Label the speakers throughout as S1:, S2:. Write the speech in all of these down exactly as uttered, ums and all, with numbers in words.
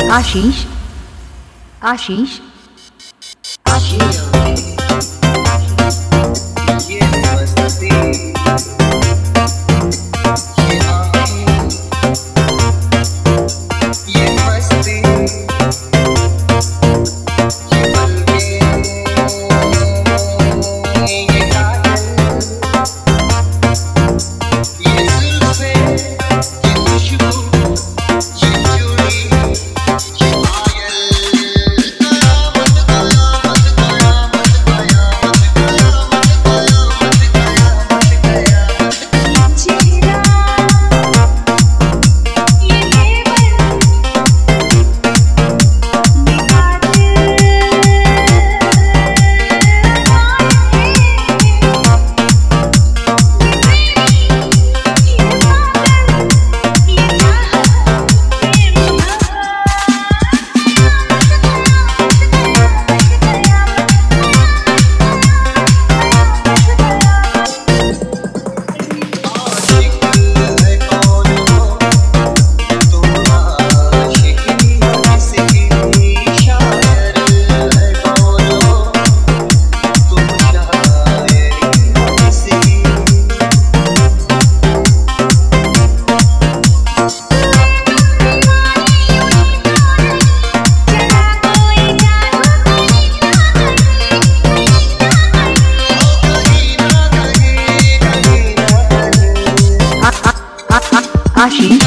S1: आशीष आशीष आशीष
S2: ये मस्ती ये आँखें ये मस्ती ये पलकें ये काजल ये जुल्फ़ें ये खुशबू ये चूड़ी ये पायल कयामत कयामत कयामत कयामत कयामत कयामत कयामत
S3: चेहरा ये मेवन
S2: आशिक है कौन हो तुम आशिक ही हो किसकी शायर है कौन हो तुम शायर ही हो किसकी
S1: आशीष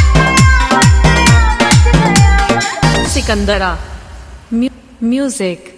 S4: सिकंदरा म्यूजिक।